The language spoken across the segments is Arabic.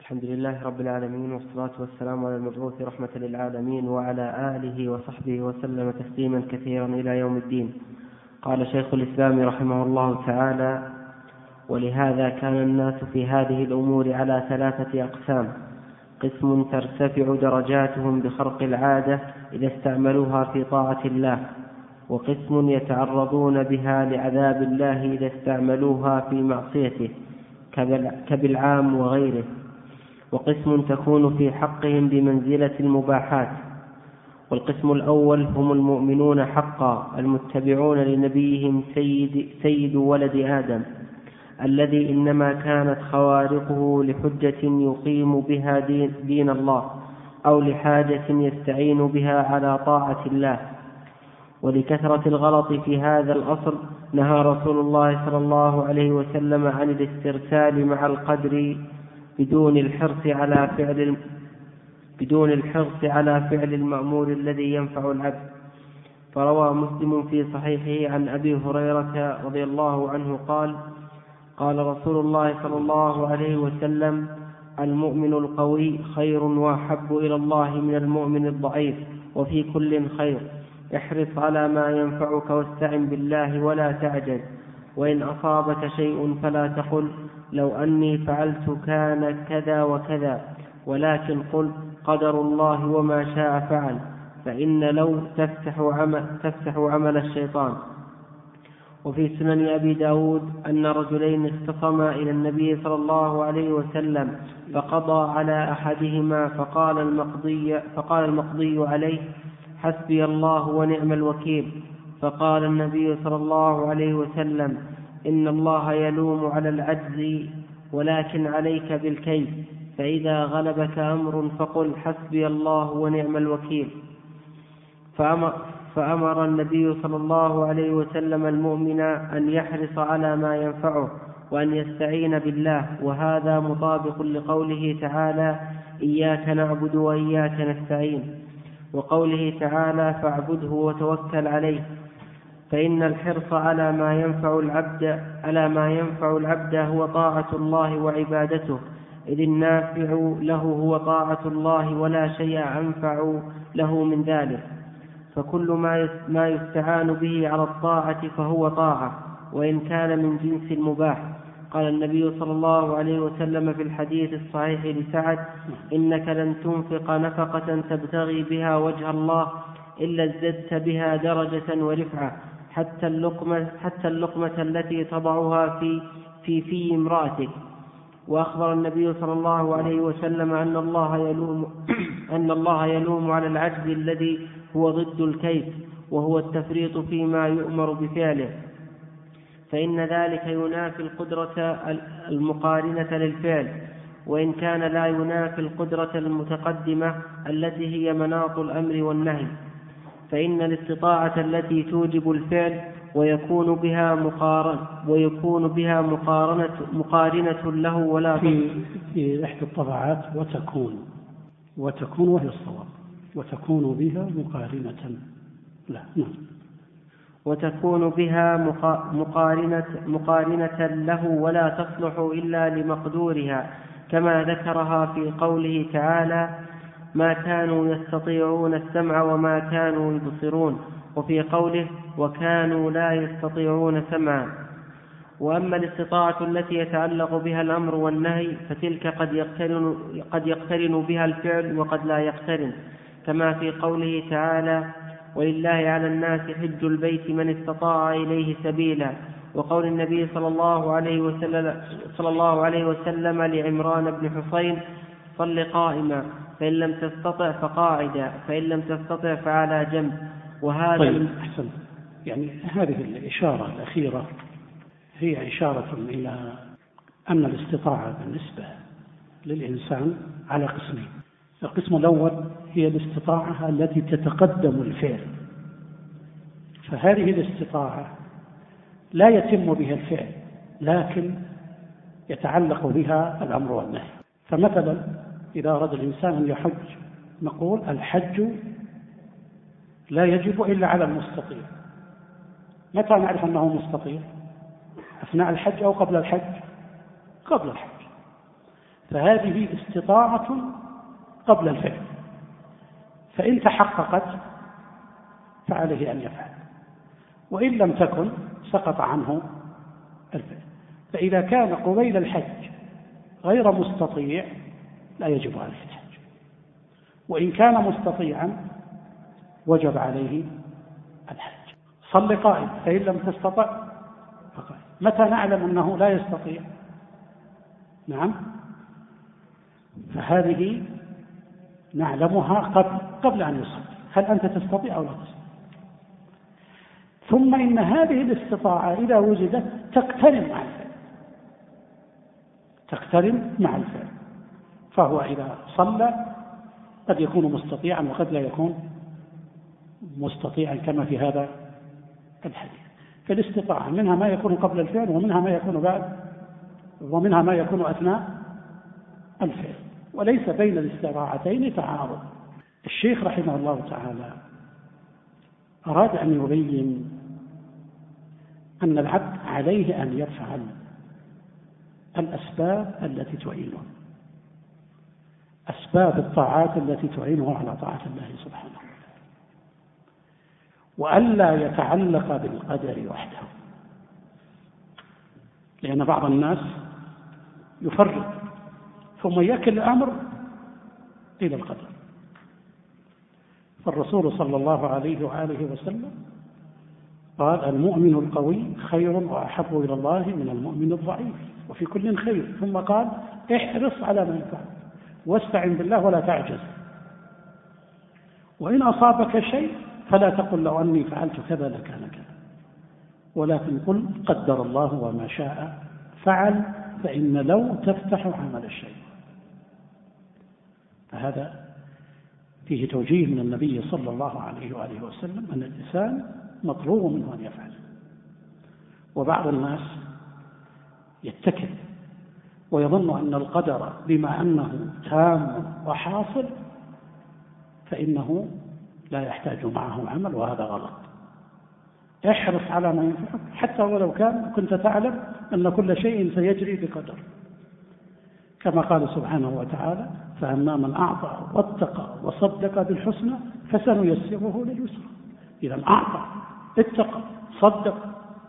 الحمد لله رب العالمين، والصلاة والسلام على المبعوث رحمة للعالمين وعلى آله وصحبه وسلم تسليما كثيرا إلى يوم الدين. قال شيخ الإسلام رحمه الله تعالى: ولهذا كان الناس في هذه الأمور على 3 أقسام: قسم ترتفع درجاتهم بخرق العادة إذا استعملوها في طاعة الله، وقسم يتعرضون بها لعذاب الله إذا استعملوها في معصيته كبالعام وغيره، وقسم تكون في حقهم بمنزلة المباحات. والقسم الأول هم المؤمنون حقا المتبعون لنبيهم سيد ولد آدم، الذي إنما كانت خوارقه لحجة يقيم بها دين الله، أو لحاجة يستعين بها على طاعة الله. ولكثرة الغلط في هذا الأصل نهى رسول الله صلى الله عليه وسلم عن الاسترسال مع القدر بدون الحرص على فعل المأمور الذي ينفع العبد. فروى مسلم في صحيحه عن أبي هريرة رضي الله عنه قال: قال رسول الله صلى الله عليه وسلم: المؤمن القوي خير وأحب إلى الله من المؤمن الضعيف، وفي كل خير. احرص على ما ينفعك واستعن بالله ولا تعجز، وإن أصابك شيء فلا تقل لو أني فعلت كان كذا وكذا، ولكن قل قدر الله وما شاء فعل، فإن لو تفتح عمل الشيطان. وفي سنن أبي داود أن رجلين اختصما إلى النبي صلى الله عليه وسلم فقضى على أحدهما فقال المقضي عليه: حسبي الله ونعم الوكيل. فقال النبي صلى الله عليه وسلم: إن الله يلوم على العجز، ولكن عليك بالكيد، فإذا غلبك أمر فقل حسبي الله ونعم الوكيل. فأمر النبي صلى الله عليه وسلم المؤمن أن يحرص على ما ينفعه وأن يستعين بالله، وهذا مطابق لقوله تعالى: إياك نعبد وإياك نستعين، وقوله تعالى: فاعبده وتوكل عليه. فإن الحرص على ما ينفع العبد هو طاعة الله وعبادته، إذ النافع له هو طاعة الله ولا شيء أنفع له من ذلك. فكل ما يستعان به على الطاعة فهو طاعة، وإن كان من جنس المباح. قال النبي صلى الله عليه وسلم في الحديث الصحيح لسعد: إنك لن تنفق نفقة تبتغي بها وجه الله إلا ازددت بها درجة ورفعة، حتى اللقمة التي تضعها في امرأتك. وأخبر النبي صلى الله عليه وسلم أن الله يلوم على العجز الذي هو ضد الكيد، وهو التفريط فيما يؤمر بفعله، فإن ذلك ينافي القدرة المقارنة للفعل، وإن كان لا ينافي القدرة المتقدمة التي هي مناط الأمر والنهي. فإن الاستطاعة التي توجب الفعل ويكون بها مقارنة له ولا في إحدى الطبعات وتكون وهي الصواب، وتكون بها مقارنة لا نعم وتكون بها مقارنة له ولا تصلح إلا لمقدورها، كما ذكرها في قوله تعالى: ما كانوا يستطيعون السمع وما كانوا يبصرون، وفي قوله: وكانوا لا يستطيعون سمعا. وأما الاستطاعة التي يتعلق بها الأمر والنهي فتلك قد يقترن بها الفعل وقد لا يقترن، كما في قوله تعالى: ولله على الناس حج البيت من استطاع إليه سبيلا، وقول النبي صلى الله عليه وسلم لعمران بن حصين: صل قائما، فإن لم تستطع فقاعدا، فإن لم تستطع فعلى جنب. وهذا طيب أحسن. يعني هذه الإشارة الأخيرة هي إشارة إلى أن الاستطاعة بالنسبة للإنسان على قسمين. القسم الأول هي الاستطاعة التي تتقدم الفعل، فهذه الاستطاعة لا يتم بها الفعل لكن يتعلق بها الأمر والنهي. فمثلا إذا أراد الإنسان أن يحج نقول الحج لا يجب إلا على المستطيع. متى نعرف أنه مستطيع؟ أثناء الحج أو قبل الحج؟ قبل الحج. فهذه استطاعة قبل الفعل، فإن تحققت فعليه أن يفعل، وإن لم تكن سقط عنه الفعل. فإذا كان قبيل الحج غير مستطيع لا يجب عليه الحج، وإن كان مستطيعا وجب عليه الحج. صل قائم، فإن لم تستطع فقائم. متى نعلم أنه لا يستطيع؟ نعم، فهذه نعلمها قبل أن يصلي، هل أنت تستطيع أو لا تستطيع؟ ثم إن هذه الاستطاعة إذا وجدت تقترن مع الفعل، فهو إذا صلى قد يكون مستطيعا وقد لا يكون مستطيعا كما في هذا الحديث. فالاستطاعة منها ما يكون قبل الفعل، ومنها ما يكون بعد، ومنها ما يكون أثناء الفعل، وليس بين الاستطاعتين تعارض. الشيخ رحمه الله تعالى أراد أن يبين أن العبد عليه أن يفعل الأسباب التي تعينه، أسباب الطاعات التي تعينه على طاعة الله سبحانه وتعالى، وألا يتعلق بالقدر وحده، لأن بعض الناس يفرط ثم يكل الأمر إلى القدر. فالرسول صلى الله عليه وآله وسلم قال: المؤمن القوي خير وأحب إلى الله من المؤمن الضعيف، وفي كل خير. ثم قال: احرص على ما ينفعك واستعن بالله ولا تعجز، وإن أصابك شيء فلا تقل لو أني فعلت كذا لكان كذا، ولكن قل قدر الله وما شاء فعل، فإن لو تفتح عمل الشيء. فهذا فيه توجيه من النبي صلى الله عليه وآله وسلم أن الإنسان مطلوب منه أن يفعل. وبعض الناس يتكل ويظن أن القدر بما أنه تام وحاصل فإنه لا يحتاج معه عمل، وهذا غلط. احرص على ما ينفعك حتى ولو كنت تعلم أن كل شيء سيجري بقدر، كما قال سبحانه وتعالى: فأما من أعطى واتقى وصدق بالحسنى فسنيسره لليسرى. إذا أعطى، اتقى، صدق،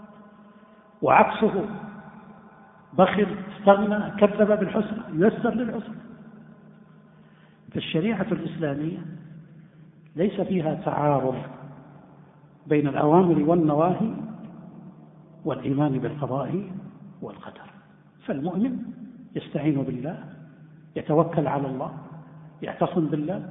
وعكسه بخل، استغنى، كذب بالحسنى، ييسر للعسرى. فالشريعة الإسلامية ليس فيها تعارض بين الأوامر والنواهي والإيمان بالقضاء والقدر. فالمؤمن يستعين بالله، يتوكل على الله، يعتصم بالله،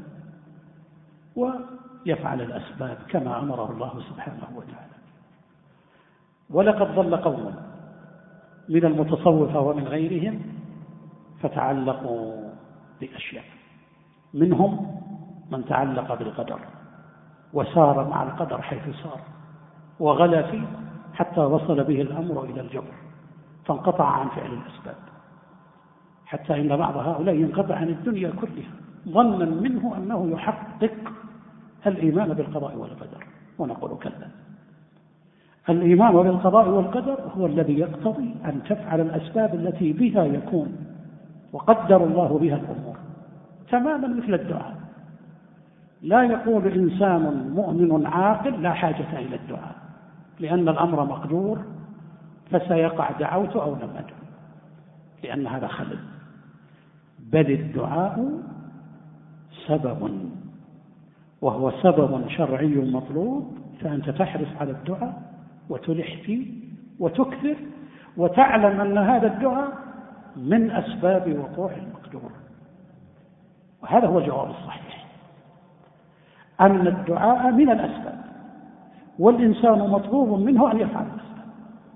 ويفعل الأسباب كما أمره الله سبحانه وتعالى. ولقد ضل قوم من المتصوفة ومن غيرهم فتعلقوا بأشياء، منهم من تعلق بالقدر وسار مع القدر حيث سار، وغلا فيه حتى وصل به الأمر إلى الجبر، فانقطع عن فعل الأسباب، حتى إن بعض هؤلاء ينقطع عن الدنيا كلها ظنا منه أنه يحقق الإيمان بالقضاء والقدر. ونقول كلا، الإيمان بالقضاء والقدر هو الذي يقتضي أن تفعل الأسباب التي بها يكون وقدر الله بها الأمور، تماما مثل الدعاء. لا يقول إنسان مؤمن عاقل لا حاجة إلى الدعاء لأن الأمر مقدور فسيقع دعوت أو لم أدع، لأن هذا خلل. بل الدعاء سبب، وهو سبب شرعي مطلوب، فأنت تحرص على الدعاء وتلح فيه وتكثر، وتعلم أن هذا الدعاء من أسباب وقوع المقدور. وهذا هو الجواب الصحيح، أن الدعاء من الأسباب، والإنسان مطلوب منه أن يفعل الأسباب.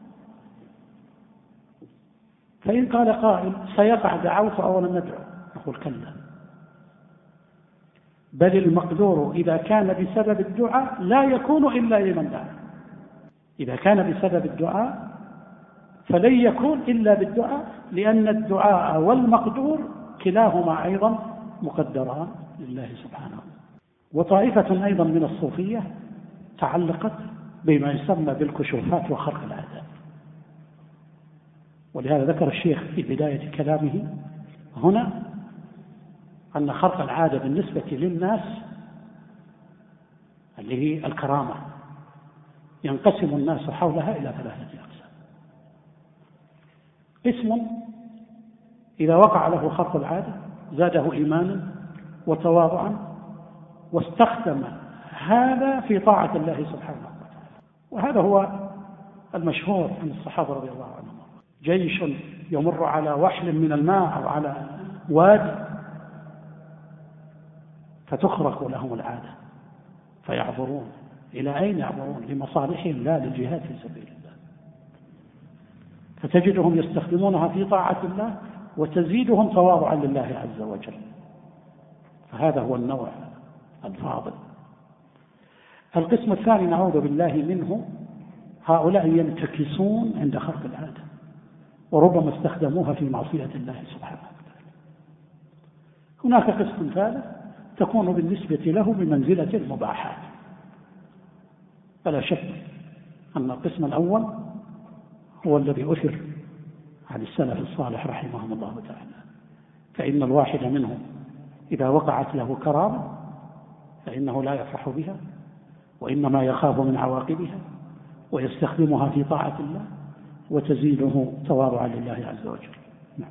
فإن قال قائل سيقع دعوت أو لم ندعو، نقول كلا، بل المقدور إذا كان بسبب الدعاء لا يكون إلا لمن دعا. إذا كان بسبب الدعاء فلن يكون إلا بالدعاء، لأن الدعاء والمقدور كلاهما أيضا مقدران لله سبحانه. وطائفة أيضا من الصوفية تعلقت بما يسمى بالكشوفات وخرق العادات. ولهذا ذكر الشيخ في بداية كلامه هنا أن خرق العادة بالنسبة للناس اللي هي الكرامة ينقسم الناس حولها إلى 3 أقسام. قسم إذا وقع له خرق العادة زاده إيمانا وتواضعا واستخدم هذا في طاعة الله سبحانه وتعالى، وهذا هو المشهور عن الصحابة رضي الله عنهم. جيش يمر على وحل من الماء أو على وادي فتخرق لهم العادة فيعبرون. إلى أين يعبرون؟ لمصالحهم لا للجهاد في سبيل الله. فتجدهم يستخدمونها في طاعة الله وتزيدهم تواضعا لله عز وجل. فهذا هو النوع الفاضل. القسم الثاني نعوذ بالله منه، هؤلاء ينتكسون عند خرق العادة وربما استخدموها في معصية الله سبحانه وتعالى. هناك قسم ثالث تكون بالنسبة له بمنزلة المباحات. فلا شك أن القسم الأول هو الذي أثر عن السلف الصالح رحمهم الله تعالى، فإن الواحد منهم إذا وقعت له كرامة فإنه لا يفرح بها وإنما يخاف من عواقبها ويستخدمها في طاعة الله وتزيده تواضعا لله عز وجل. نعم.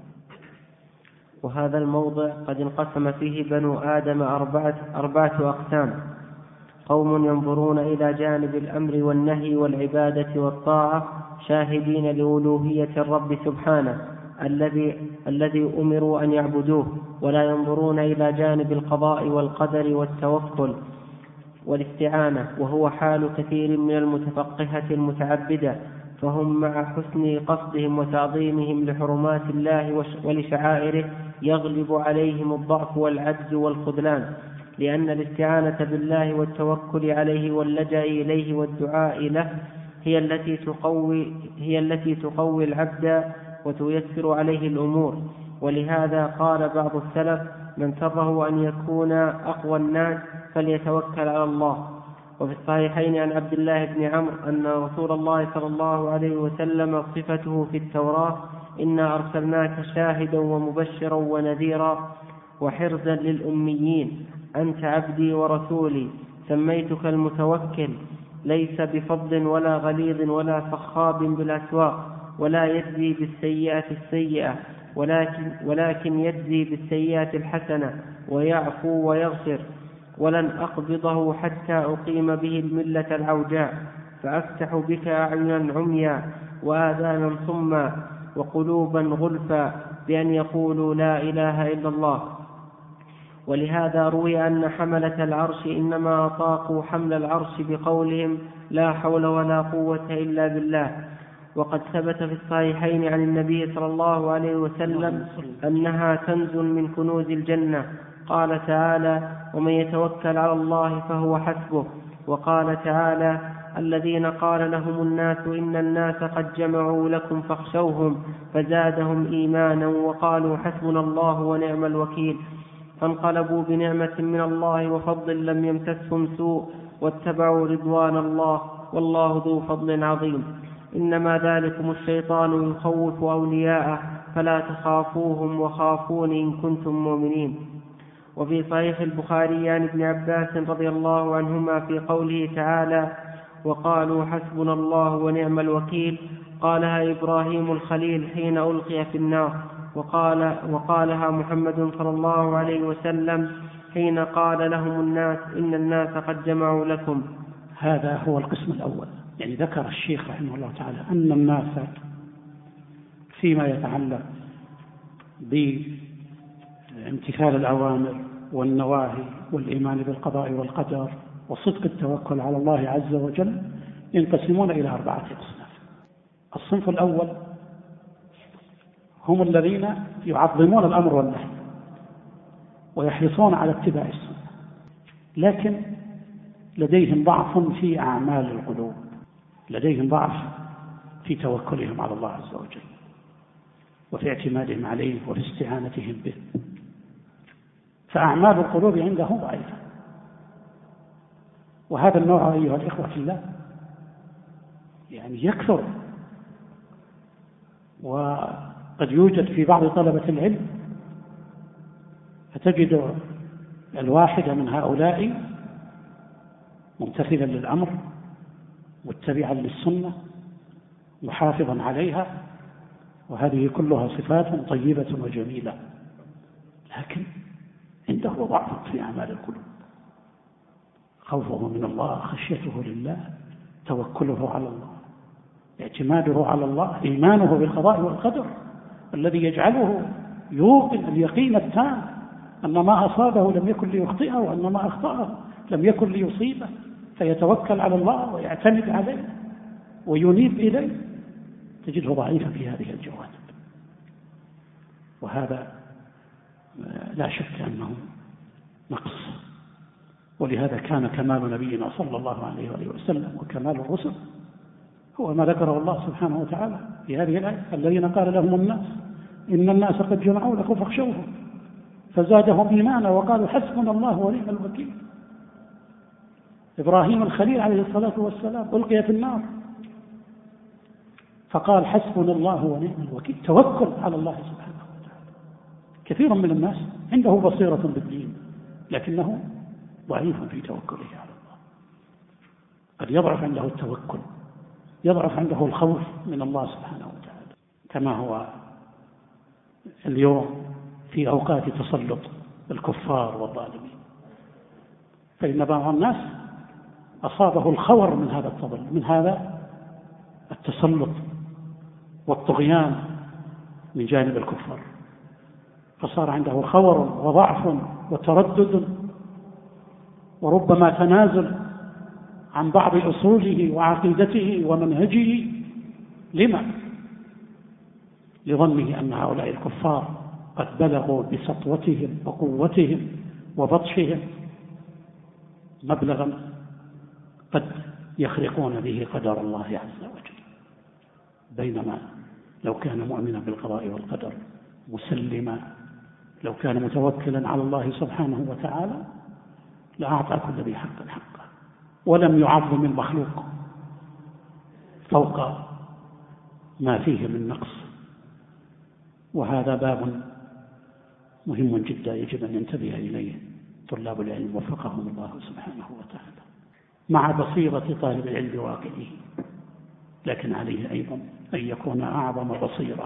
وهذا الموضع قد انقسم فيه بنو آدم 4 أقسام: قوم ينظرون إلى جانب الأمر والنهي والعبادة والطاعة شاهدين لألوهية الرب سبحانه الذي أمروا أن يعبدوه، ولا ينظرون إلى جانب القضاء والقدر والتوكل والاستعانة، وهو حال كثير من المتفقهة المتعبدة، فهم مع حسن قصدهم وتعظيمهم لحرمات الله ولشعائره يغلب عليهم الضعف والعجز والخذلان، لأن الاستعانة بالله والتوكل عليه واللجأ إليه والدعاء له هي التي تقوي العبد وتيسر عليه الأمور. ولهذا قال بعض السلف: من سره أن يكون أقوى الناس فليتوكل على الله. وفي الصحيحين عن عبد الله بن عمرو أن رسول الله صلى الله عليه وسلم صفته في التوراة: إنا أرسلناك شاهدا ومبشرا ونذيرا وحرزا للأميين، أنت عبدي ورسولي، سميتك المتوكل، ليس بفظ ولا غليظ ولا صخاب بالأسواق، ولا يجزي بالسيئة السيئة ولكن يجزي بالسيئة الحسنة ويعفو ويغفر، ولن أقبضه حتى أقيم به الملة العوجاء، فأفتح بك أعينا عميا وآذانا صما وقلوبا غلفا بأن يقولوا لا إله إلا الله. ولهذا روي أن حملة العرش إنما أطاقوا حمل العرش بقولهم لا حول ولا قوة إلا بالله. وقد ثبت في الصحيحين عن النبي صلى الله عليه وسلم أنها كنز من كنوز الجنة. قال تعالى: ومن يتوكل على الله فهو حسبه. وقال تعالى: الذين قال لهم الناس إن الناس قد جمعوا لكم فاخشوهم فزادهم إيمانا وقالوا حسبنا الله ونعم الوكيل، فانقلبوا بنعمة من الله وفضل لم يمسسهم سوء واتبعوا رضوان الله والله ذو فضل عظيم. إنما ذلكم الشيطان يخوف أولياءه فلا تخافوهم وخافون إن كنتم مؤمنين. وفي صحيح البخاري عن ابن عباس رضي الله عنهما في قوله تعالى: وقالوا حسبنا الله ونعم الوكيل، قالها إبراهيم الخليل حين ألقي في النار، وقالها محمد صلى الله عليه وسلم حين قال لهم الناس إن الناس قد جمعوا لكم. هذا هو القسم الأول. يعني ذكر الشيخ رحمه الله تعالى أن الناس فيما يتعلق بامتثال الأوامر والنواهي والإيمان بالقضاء والقدر وصدق التوكل على الله عز وجل ينقسمون إلى 4 أصناف. الصنف الأول هم الذين يعظمون الأمر والنهي ويحرصون على اتباع السنة، لكن لديهم ضعف في أعمال القلوب، لديهم ضعف في توكلهم على الله عز وجل وفي اعتمادهم عليه وفي استعانتهم به، فأعمال القلوب عندهم ضعيفة. وهذا النوع أيها الإخوة في الله يعني يكثر، وقد يوجد في بعض طلبة العلم فتجد الواحد من هؤلاء ممتثلا للأمر، متبعا للسنة، محافظا عليها، وهذه كلها صفات طيبة وجميلة، لكن عنده ضعف في أعمال القلوب، خوفه من الله، خشيته لله، توكله على الله، اعتماده على الله، إيمانه بالقضاء والقدر الذي يجعله يوقن اليقين التام أن ما أصابه لم يكن ليخطئه، وأن ما أخطأه لم يكن ليصيبه، فيتوكل على الله ويعتمد عليه وينيب إليه. تجده ضعيفا في هذه الجوانب، وهذا لا شك أنه نقص. ولهذا كان كمال نبينا صلى الله عليه وآله وسلم وكمال الرسل هو ما ذكره الله سبحانه وتعالى في هذه الآية: الذين قال لهم الناس إن الناس قد جمعوا لكم فاخشوهم فزادهم إيمانا وقالوا حسبنا الله ونعم الوكيل. إبراهيم الخليل عليه الصلاة والسلام ألقي في النار فقال حسبنا الله ونعم الوكيل، توكل على الله سبحانه وتعالى. كثير من الناس عنده بصيرة بالدين لكنه ضعيف في توكله على الله، قد يضعف عنده التوكل، يضعف عنده الخوف من الله سبحانه وتعالى، كما هو اليوم في أوقات تسلط الكفار والظالمين. فإن بعض الناس أصابه الخور من هذا التضلل، من هذا التسلط والطغيان من جانب الكفار، فصار عنده خور وضعف وتردد وربما تنازل عن بعض أصوله وعقيدته ومنهجه. لما؟ لظنه أن هؤلاء الكفار قد بلغوا بسطوتهم وقوتهم وبطشهم مبلغا قد يخرقون به قدر الله عز وجل، بينما لو كان مؤمنا بالقضاء والقدر مسلما، لو كان متوكلا على الله سبحانه وتعالى لأعطى كل ذي حق حقه، ولم يعظم المخلوق فوق ما فيه من نقص. وهذا باب مهم جدا يجب أن ينتبه إليه طلاب العلم وفقهم الله سبحانه وتعالى، مع بصيرة طالب العلم واقعه، لكن عليه أيضا أن يكون أعظم بصيرة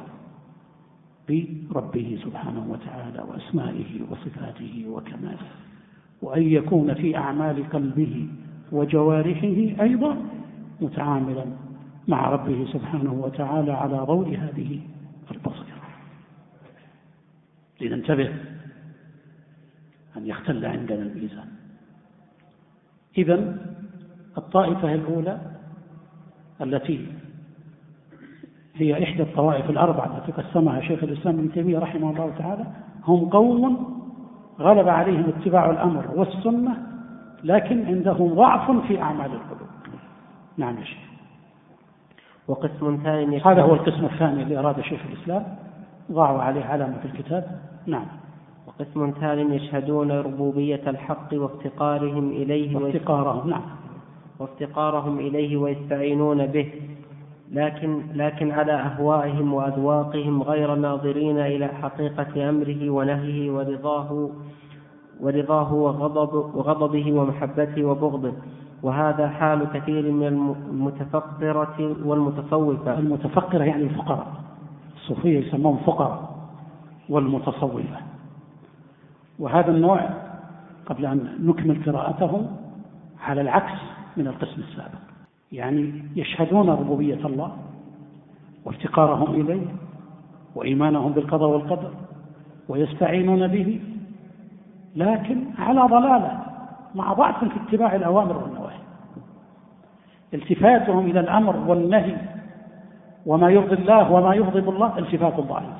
بربه سبحانه وتعالى وأسمائه وصفاته وكماله، وأن يكون في أعمال قلبه وجوارحه أيضا متعاملا مع ربه سبحانه وتعالى على ضوء هذه البصيرة. لننتبه أن يختل عندنا الميزان. إذن الطائفة الأولى التي هي إحدى الطوائف الأربعة التي قسمها شيخ الإسلام ابن تيمية رحمه الله تعالى، هم قوم غلب عليهم اتباع الأمر والسنة لكن عندهم ضعف في أعمال القلوب. نعم يا شيخ. وقسم ثاني، هذا هو القسم الثاني اللي أراد شيخ الإسلام، ضعوا عليه علامة في الكتاب. نعم. وقسم ثاني يشهدون ربوبية الحق وافتقارهم إليه وافتقارهم إليه ويستعينون به، لكن على أهوائهم وأذواقهم، غير ناظرين إلى حقيقة أمره ونهيه ورضاه وغضبه ومحبته وبغضه. وهذا حال كثير من المتفقرة والمتصوفة. المتفقرة يعني الفقراء، الصوفية يسمون فقراء، والمتصوفة. وهذا النوع قبل أن نكمل قراءتهم على العكس من القسم السابق، يعني يشهدون ربوبية الله وافتقارهم إليه وإيمانهم بالقضاء والقدر ويستعينون به، لكن على ضلالة مع ضعف في اتباع الأوامر والنواهي. التفاتهم إلى الأمر والنهي وما يرضي الله وما يغضب الله التفات ضعيف،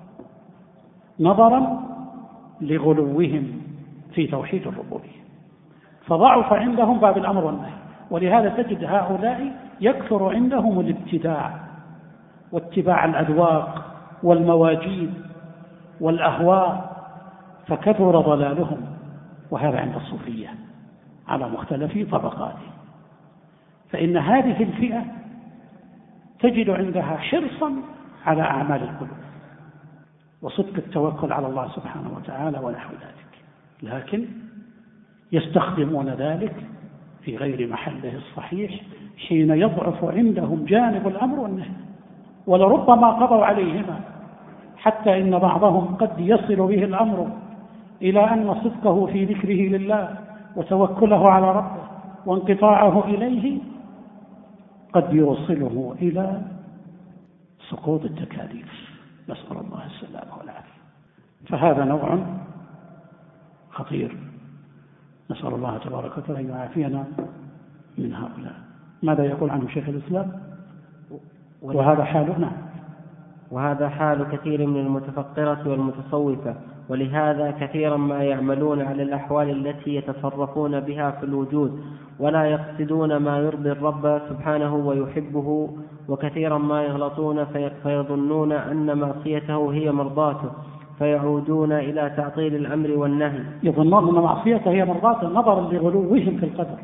نظرا لغلوهم في توحيد الربوبية، فضعف عندهم باب الأمر والنهي. ولهذا تجد هؤلاء يكثر عندهم الابتداع واتباع الأذواق والمواجيد والأهواء، فكثر ضلالهم. وهذا عند الصوفية على مختلف طبقاته. فإن هذه الفئة تجد عندها حرصا على أعمال القلوب، وصدق التوكل على الله سبحانه وتعالى ونحو ذلك، لكن يستخدمون ذلك في غير محله الصحيح حين يضعف عندهم جانب الأمر والنهي، ولربما قضوا عليهما، حتى إن بعضهم قد يصل به الأمر إلى أن صدقه في ذكره لله وتوكله على ربه وانقطاعه إليه قد يوصله إلى سقوط التكاليف، نسأل الله السلامة والعافية. فهذا نوع خطير، نسأل الله تبارك وتعالى أن يعافينا من هؤلاء. ماذا يقول عنه شيخ الإسلام؟ وهذا حالنا، وهذا حال كثير من المتفقرة والمتصوفة، ولهذا كثيرا ما يعملون على الأحوال التي يتصرفون بها في الوجود، ولا يقصدون ما يرضي الرب سبحانه ويحبه، وكثيرا ما يغلطون فيظنون أن معصيته هي مرضاته، فيعودون إلى تعطيل الأمر والنهي. يظنون أن معصيته هي مرضاته نظرا لغلوهم في القدر،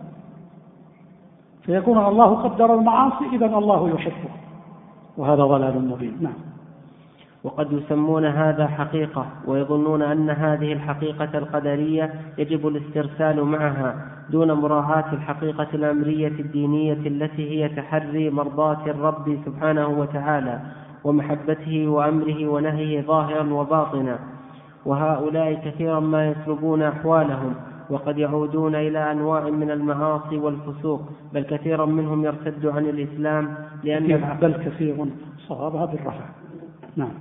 فيكون الله قدر المعاصي إذا الله يحبه، وهذا ضلال مبين. نعم. وقد يسمون هذا حقيقة، ويظنون أن هذه الحقيقة القدرية يجب الاسترسال معها دون مراعاة الحقيقة الأمرية الدينية التي هي تحري مرضاة الرب سبحانه وتعالى ومحبته وأمره ونهيه ظاهرا وباطنا. وهؤلاء كثيرا ما يسلبون أحوالهم، وقد يعودون إلى أنواع من المعاصي والفسوق، بل كثيرا منهم يرتد عن الإسلام بل كثير صوابها بالرفع. نعم.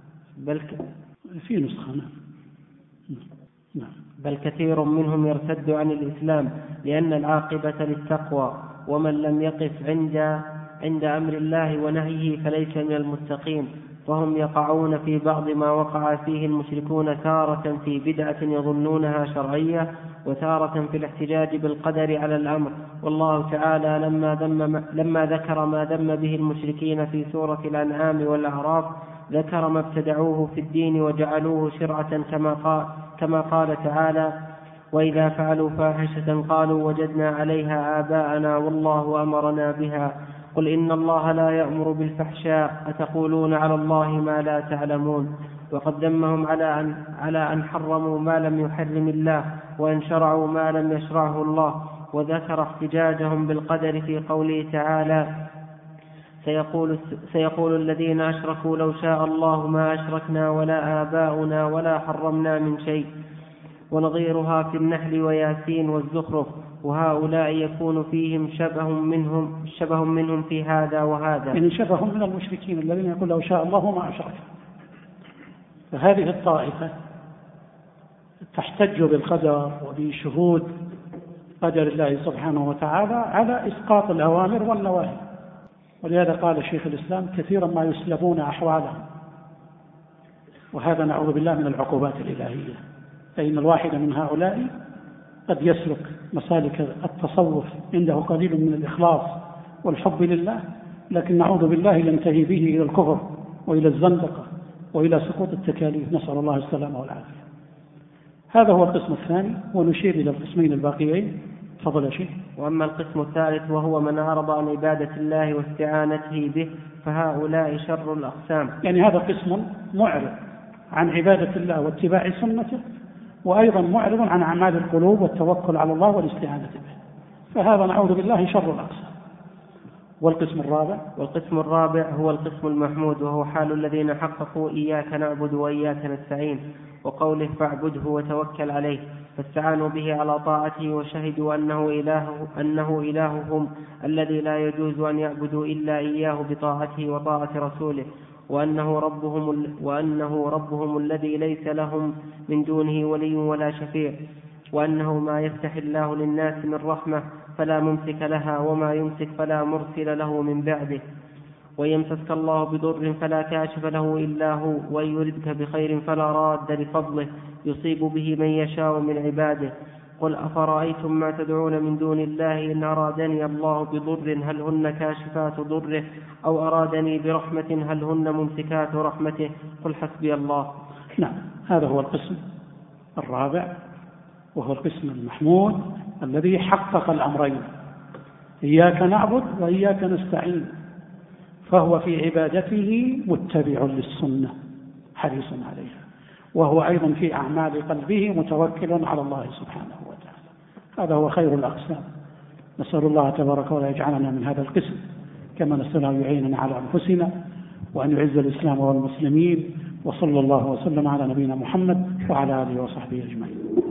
في نسخة. نعم. بل كثير منهم يرتد عن الإسلام لأن العاقبة للتقوى، ومن لم يقف عند أمر الله ونهيه فليس من المتقين، فهم يقعون في بعض ما وقع فيه المشركون، تارة في بدعة يظنونها شرعية، وتارة في الاحتجاج بالقدر على الأمر. والله تعالى لما ذكر ما ذم به المشركين في سورة الأنعام والأعراف ذكر ما ابتدعوه في الدين وجعلوه شرعة كما قال تعالى: وإذا فعلوا فاحشة قالوا وجدنا عليها آباءنا والله أمرنا بها قل إن الله لا يأمر بالفحشاء أتقولون على الله ما لا تعلمون. وقد ذمهم على أن حرموا ما لم يحرم الله وأن شرعوا ما لم يشرعه الله، وذكر احتجاجهم بالقدر في قوله تعالى: سيقول الذين أشركوا لو شاء الله ما أشركنا ولا آباؤنا ولا حرمنا من شيء، ونظيرها في النحل وياسين والزخرف. وهؤلاء يكون فيهم شبه منهم في هذا وهذا، يعني شبه من المشركين الذين يقول لو شاء الله ما أشرك. فهذه الطائفة تحتج بالقدر وبشهود قدر الله سبحانه وتعالى على إسقاط الأوامر والنواهي، ولهذا قال شيخ الإسلام كثيرا ما يسلبون أحوالهم، وهذا نعوذ بالله من العقوبات الإلهية. فإن الواحد من هؤلاء قد يسلك مسالك التصوف عنده قليل من الإخلاص والحب لله، لكن نعوذ بالله ينتهي به إلى الكفر وإلى الزندقة وإلى سقوط التكاليف، نسأل الله السلامة والعافية. هذا هو القسم الثاني، ونشير إلى القسمين الباقيين. تفضل يا شيخ. وأما القسم الثالث وهو من أعرض عن عبادة الله واستعانته به، فهؤلاء شر الأقسام. يعني هذا قسم معرض عن عبادة الله واتباع سنته، وأيضا معرض عن أعمال القلوب والتوكل على الله والاستعانة به، فهذا نعوذ بالله شر الأقسام. والقسم الرابع هو القسم المحمود، وهو حال الذين حققوا إياك نعبد وإياك نستعين، وقوله فاعبده وتوكل عليه، فاستعانوا به على طاعته وشهدوا أنه إلههم الذي لا يجوز أن يعبدوا إلا إياه بطاعته وطاعة رسوله، وأنه ربهم الذي ليس لهم من دونه ولي ولا شفيع، وأنه ما يفتح الله للناس من رحمة فلا ممسك لها، وما يمسك فلا مرسل له من بعده، ويمسسك الله بضر فلا كاشف له إلا هو، وإن يردك بخير فلا راد لفضله يصيب به من يشاء من عباده. قل أفرأيتم ما تدعون من دون الله إن أرادني الله بضر هل هن كاشفات ضره أو أرادني برحمة هل هن ممسكات رحمته قل حسبي الله. نعم، هذا هو القسم الرابع، وهو القسم المحمود الذي حقق الأمرين: إياك نعبد وإياك نستعين، فهو في عبادته متبع للسنة حريص عليها، وهو أيضا في أعمال قلبه متوكل على الله سبحانه وتعالى. هذا هو خير الأقسام. نسأل الله تبارك وتعالى يجعلنا من هذا القسم، كما نسأله يعيننا على أنفسنا، وأن يعز الإسلام والمسلمين. وصلى الله وسلم على نبينا محمد وعلى آله وصحبه أجمعين.